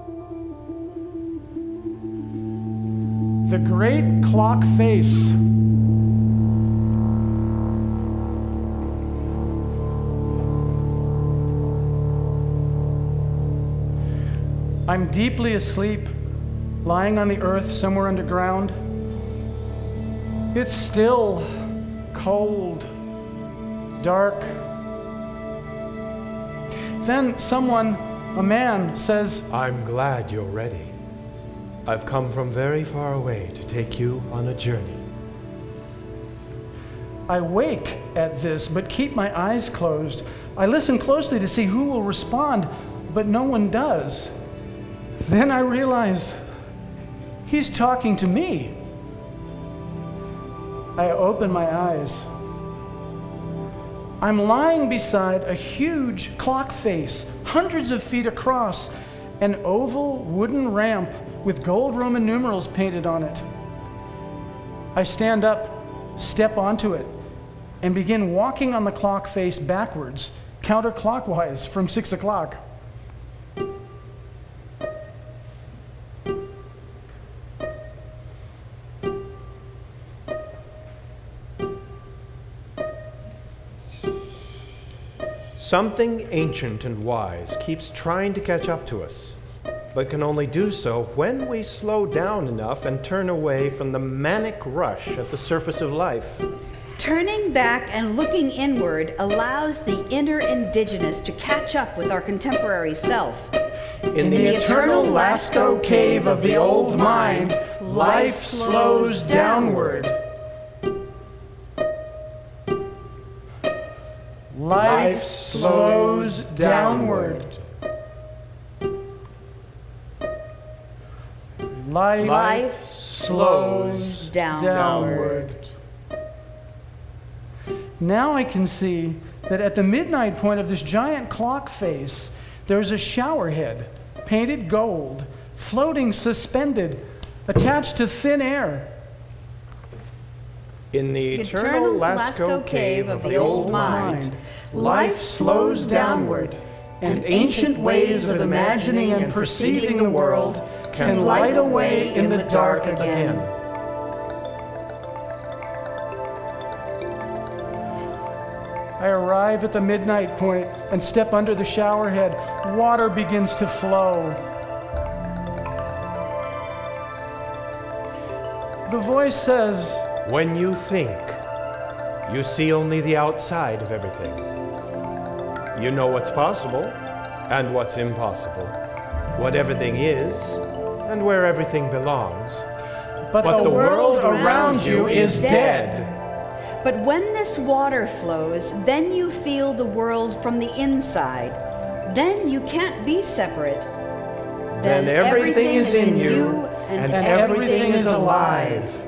The great clock face. I'm deeply asleep, lying on the earth somewhere underground. It's still, cold, dark. Then someone, a man, says, I'm glad you're ready. I've come from very far away to take you on a journey. I wake at this, but keep my eyes closed. I listen closely to see who will respond, but no one does. Then I realize he's talking to me. I open my eyes. I'm lying beside a huge clock face, hundreds of feet across, an oval wooden ramp with gold Roman numerals painted on it. I stand up, step onto it, and begin walking on the clock face backwards, counterclockwise from 6 o'clock. Something ancient and wise keeps trying to catch up to us, but can only do so when we slow down enough and turn away from the manic rush at the surface of life. Turning back and looking inward allows the inner indigenous to catch up with our contemporary self. In the eternal Lascaux cave of the old mind, life slows downward. Life slows downward. Life slows downward. Now I can see that at the midnight point of this giant clock face, there's a shower head, painted gold, floating suspended, attached to thin air. In the eternal Lascaux cave of the old mind, life slows downward, and ancient ways of imagining and perceiving the world can light a way in the dark again. I arrive at the midnight point and step under the shower head. Water begins to flow. The voice says, when you think, you see only the outside of everything. You know what's possible and what's impossible, what everything is and where everything belongs. But the world around you is dead. But when this water flows, then you feel the world from the inside. Then you can't be separate. Then everything is in you, and everything is alive.